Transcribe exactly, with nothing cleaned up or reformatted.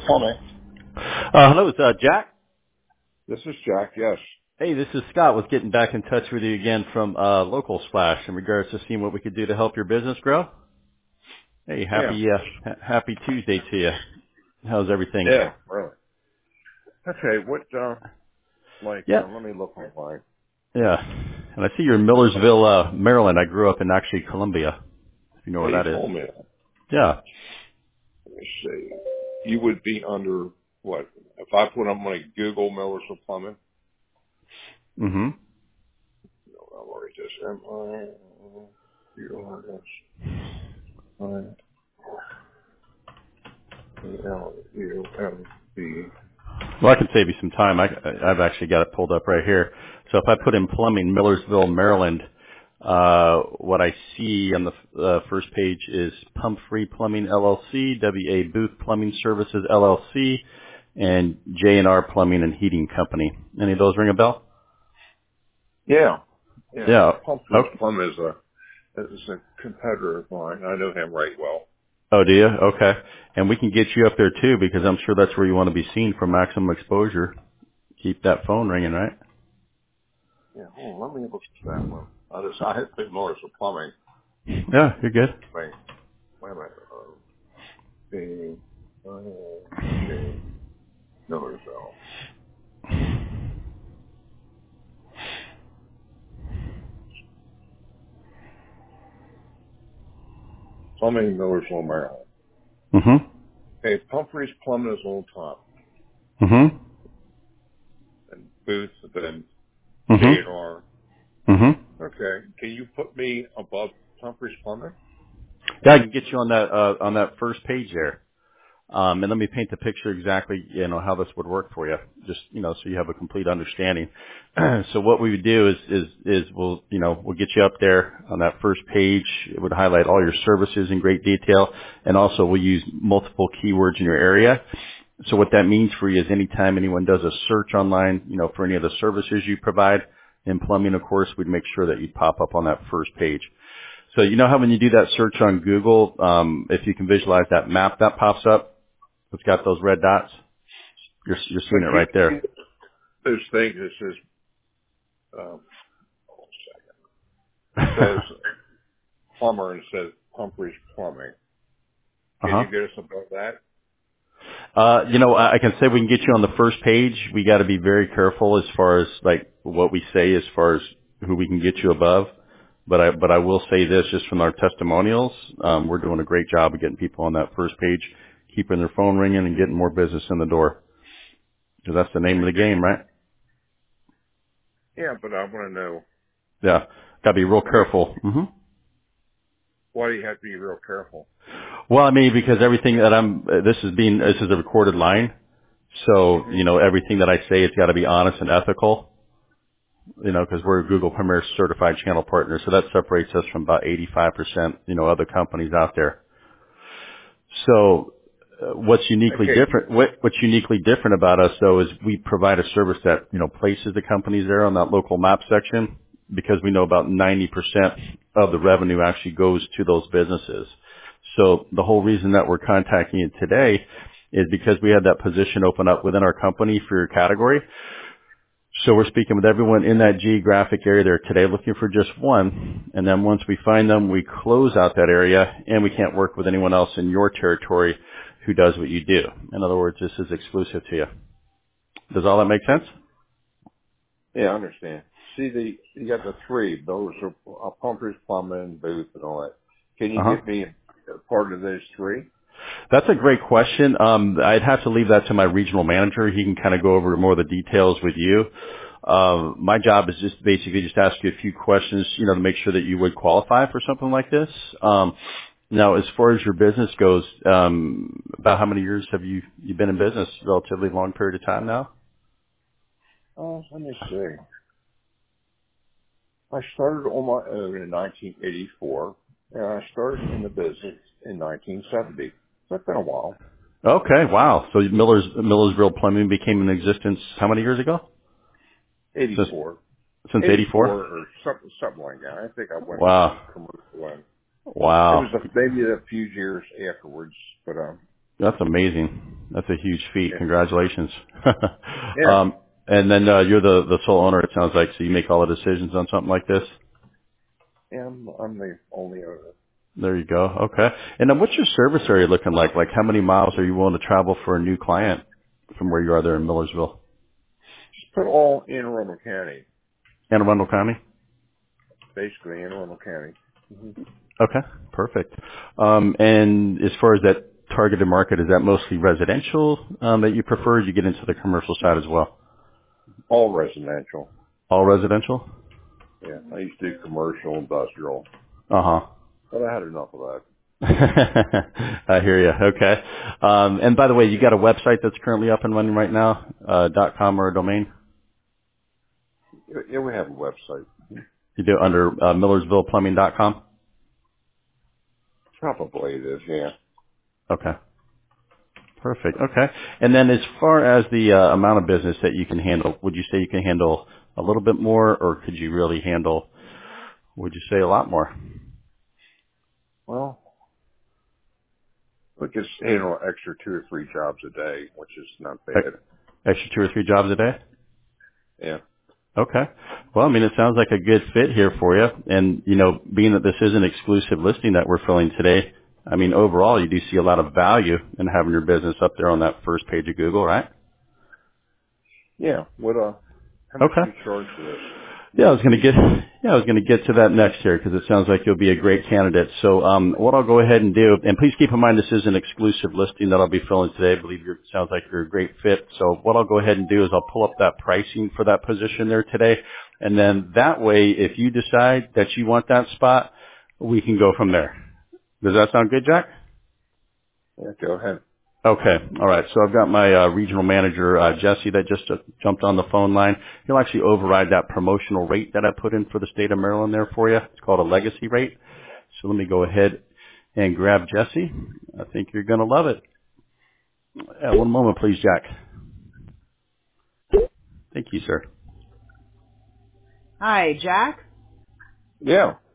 Plumbing. Uh, hello, it's uh, Jack. This is Jack, yes. Hey, this is Scott. Was getting back in touch with you again from uh, Local Splash in regards to seeing what we could do to help your business grow. Hey, Yeah. happy uh, ha- happy Tuesday to you. How's everything? Yeah, really. Okay, what, uh, like, Yeah, uh, let me look online. yeah. And I see you're in Millersville, uh, Maryland. I grew up in actually Columbia, if you know Yeah, where you that is. told me that. Yeah. Let me see. You would be under, what, if I put up my Google Millers of Plumbing, Mm-hmm. no, I'll already just, M I, U R S, I, L, U, M, B. Well, I can save you some time. I, I've actually got it pulled up right here. So if I put in plumbing, Millersville, Maryland, uh, what I see on the uh, first page is Pump Free Plumbing L L C, W A Booth Plumbing Services L L C, and J and R Plumbing and Heating Company. Any of those ring a bell? Yeah. Yeah. Yeah. Pumpers Okay. Plum is a, is a competitor of mine. I know him right well. Oh, do you? Okay. And we can get you up there too, because I'm sure that's where you want to be seen for maximum exposure. Keep that phone ringing, right? Yeah, hold on, let me look at that one. I just, I had big notice of plumbing. Yeah, you're good. Wait, wait a minute. Uh, the, uh, the, notice of plumbing, Millersville, Maryland. Mm-hmm. Okay, Pumphrey's Plumbing is on top, Mm-hmm. and Booth, then J and Mm-hmm. R. Mm-hmm. Okay, can you put me above Pumphrey's Plumbing? Yeah, I can get you on that uh, on that first page there. Um, and let me paint the picture exactly, you know, how this would work for you, just you know, so you have a complete understanding. So what we would do is is is we'll you know we'll get you up there on that first page. It would highlight all your services in great detail, and also we'll use multiple keywords in your area. So what that means for you is anytime anyone does a search online, you know, for any of the services you provide in plumbing, of course, we'd make sure that you pop up on that first page. So you know how when you do that search on Google, um, if you can visualize that map that pops up, it's got those red dots. You're, you're But seeing it you right there. see those things that says, um, hold on a second. It says plumber and it says Pumphrey's Plumbing. Can uh-huh. you get us above that? Uh, you know, I I can say we can get you on the first page. We got to be very careful as far as like what we say as far as who we can get you above. But I, but I will say this just from our testimonials, um, we're doing a great job of getting people on that first page, keeping their phone ringing and getting more business in the door. Because that's the name of the Okay. game, right? Yeah, but I want to know, Yeah. Got to be real I mean, careful. hmm why do you have to be real careful? Well, I mean, because everything that I'm, uh, this is being, this is a recorded line. So, Hmm. you know, everything that I say, it's got to be honest and ethical, you know, because we're a Google Premier certified channel partner. So that separates us from about eighty-five percent, you know, other companies out there. So uh, what's uniquely Okay. different, what, what's uniquely different about us though is we provide a service that, you know, places the companies there on that local map section because we know about ninety percent of the revenue actually goes to those businesses. So the whole reason that we're contacting you today is because we had that position open up within our company for your category. So we're speaking with everyone in that geographic area there today looking for just one. And then once we find them, we close out that area and we can't work with anyone else in your territory who does what you do. In other words, this is exclusive to you. Does all that make sense? Yeah, I understand. See, the you got the three. Those are uh, Pumpers, Plumbing, Booth, and all that. Can you Uh-huh. get me a part of those three? That's a great question. Um, I'd have to leave that to my regional manager. He can kind of go over more of the details with you. Uh, my job is just basically just ask you a few questions, you know, to make sure that you would qualify for something like this. Um, now, as far as your business goes, um, about how many years have you you been in business? Relatively long period of time now. Oh, let me see. I started on my own in nineteen eighty-four, and I started in the business in nineteen seventy. So it's been a while. Okay, wow. So Miller's Millersville Plumbing became in existence how many years ago? Since eighty-four. since eighty-four eighty-four. or something, something like that. I think I went Wow, commercial. And it was wow. a, maybe a few years afterwards, but um, That's amazing. That's a huge feat. Yeah. Congratulations. Yeah. um, and then uh, you're the the sole owner. It sounds like, so you make all the decisions on something like this. Yeah, I'm, I'm the only owner. There you go. Okay. And then what's your service area looking like? Like how many miles are you willing to travel for a new client from where you are there in Millersville? Just put all in Arundel County, Anne Arundel County? basically in Arundel County. hmm Okay. Perfect. Um, and as far as that targeted market, is that mostly residential um, that you prefer? Or do you get into the commercial side as well? All residential. All residential? Yeah, I used to do commercial, industrial, Uh-huh. but I had enough of that. I hear you. Okay. Um, and by the way, you got a website that's currently up and running right now, uh, dot .com or a domain? Yeah, we have a website. You do under uh, millersville plumbing dot com? Probably it is, yeah. Okay. Perfect. Okay. And then as far as the uh, amount of business that you can handle, would you say you can handle a little bit more, or could you really handle, would you say a lot more? Well, we just handle an extra two or three jobs a day, which is not Like bad. extra two or three jobs a day? Yeah. Okay. Well, I mean, it sounds like a good fit here for you. And, you know, being that this is an exclusive listing that we're filling today, I mean, overall, you do see a lot of value in having your business up there on that first page of Google, right? Yeah. What, uh, how much do Okay. you charge for this? Yeah, I was going to get, yeah, I was going to get to that next here because it sounds like you'll be a great candidate. So, um, what I'll go ahead and do, and please keep in mind this is an exclusive listing that I'll be filling today. I believe you sounds like you're a great fit. So what I'll go ahead and do is I'll pull up that pricing for that position there today. And then that way, if you decide that you want that spot, we can go from there. Does that sound good, Jack? Yeah, go ahead. Okay. All right. So I've got my uh, regional manager, uh, Jesse, that just uh, jumped on the phone line. He'll actually override that promotional rate that I put in for the state of Maryland there for you. It's called a legacy rate. So let me go ahead and grab Jesse. I think you're going to love it. Uh, one moment, please, Jack. Thank you, sir. Hi, Jack. Yeah.